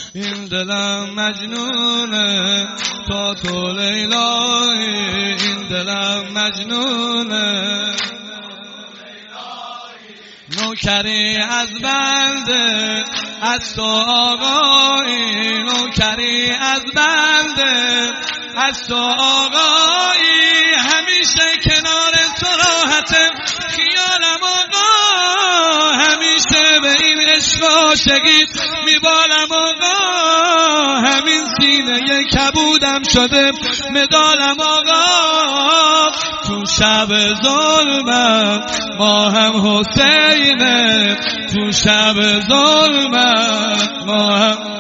این دلم مجنونه تا تو لیلایی، این دلم مجنونه نوکری از بنده از تو آقایی، نوکری از بنده از تو آقایی، همیشه کنار تو راحته خیالم آقا، همیشه به این عشق عاشقی میبالم آقا، همین سینه کبودم شده مدالم آقا، تو شب ظلمم ما هم حسینه، تو شب ظلمم ما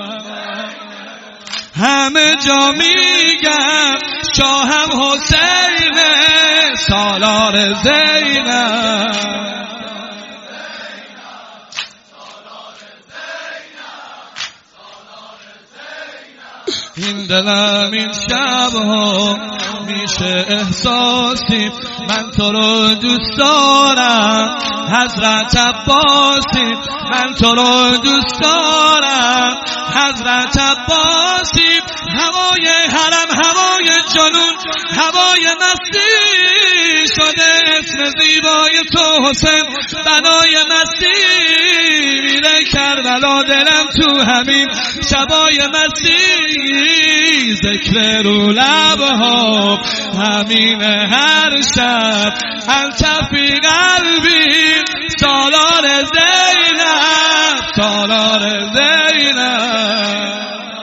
همه جا میگم شاهم حسینه، سالار زینب. این دلم این شبها میشه احساسی، من تو رو دوست دارم حضرت عباسی، من تو رو دوست دارم حضرت عباسی، هوای حرم هوای جنون هوای مستی شده، اسم زیبای تو حسین بنای مستی، میره کربلا دلم تو همین شبای مستی، ذکر رو لبها همین هر شب، انت فی قلبی سالار زینب، سالار زینب.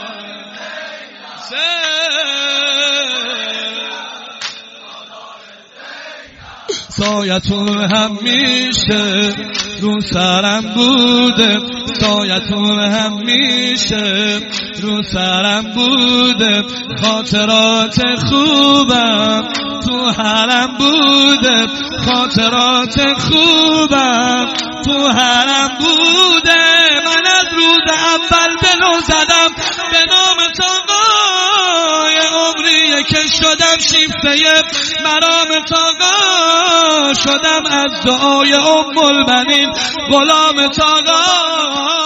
سایتون همیشه رو سرم بوده، سایتون همیشه رو سرم بوده، خاطرات خوبم تو حرم بوده، خاطرات خوبم تو حرم بوده، من از روز اول دلو زدم به نام تو آقای، عمریه که شدم شیفته مرام تو آقا، شدم از دعای ام البنین غلام تو آقا.